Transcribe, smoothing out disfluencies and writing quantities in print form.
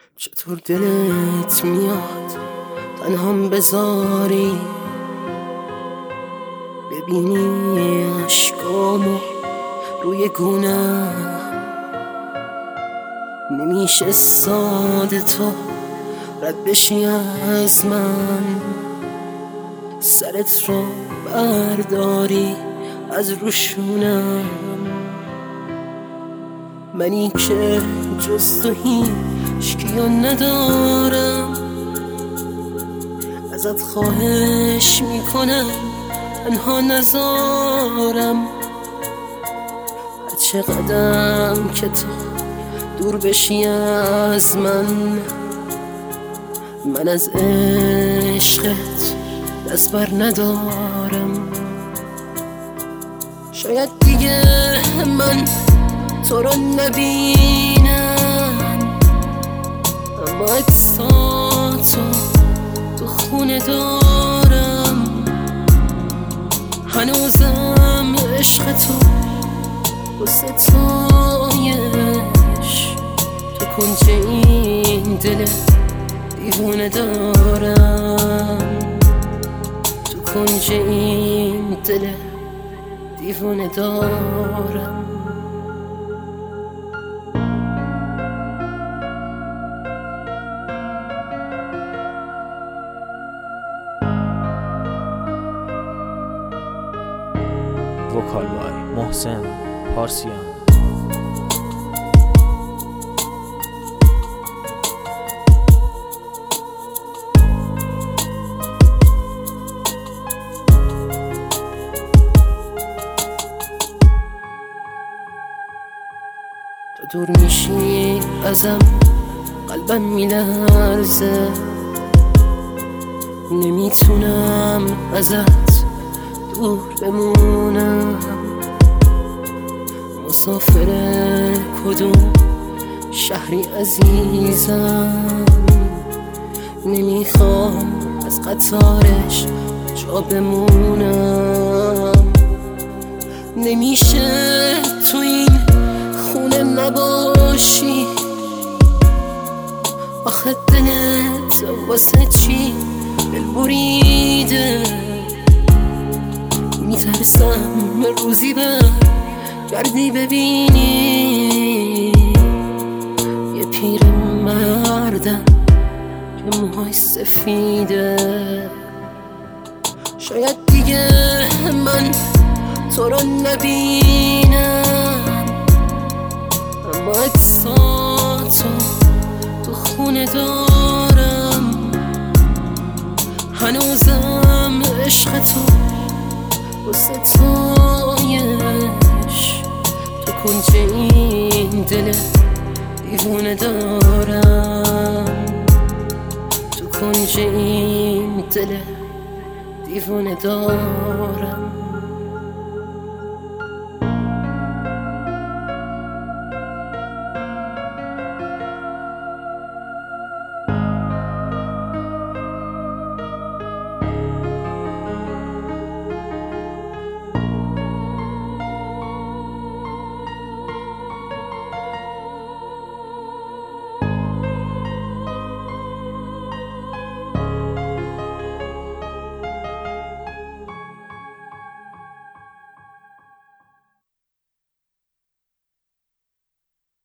چطور دلت میاد تنهام بذاری ببینی عشقامو روی گونم؟ نمیشه ساده تو رد بشی از من، سرت رو برداری از روشونم. منی که جز تو هیچ کیو ندارم، ازت خواهش میکنم تنها نذارم. هر چقدرم که تو دور بشی از من از عشقت دست بر ندارم. شاید دیگه من تو رو نبینم، اما عکساتو تو خونه دارم. هنوزم عشق تو و ستایش تو کنج این دل دیوونه دارم، تو کنج این دل دیوونه دارم. وکال بای محسن پارسیان. تو دور میشی ازم قلبم میلرزه، نمیتونم ازت دور بمونم. مسافر کدوم شهری عزیزم، نمیخوام از قطارش جا بمونم. نمیشه تو این خونه نباشی، آخه دلت واسه چی دل بریده؟ میترسم روزی برگردی ببینی یه پیر مردم که موهای سفیده. شاید دیگه من تو رو نبینم، اما عکساتو تو خونه دارم. هنوزم عشق تو و ستایش تو کنج این دل دیوونه دارم، تو کنج این دل دیوونه دارم.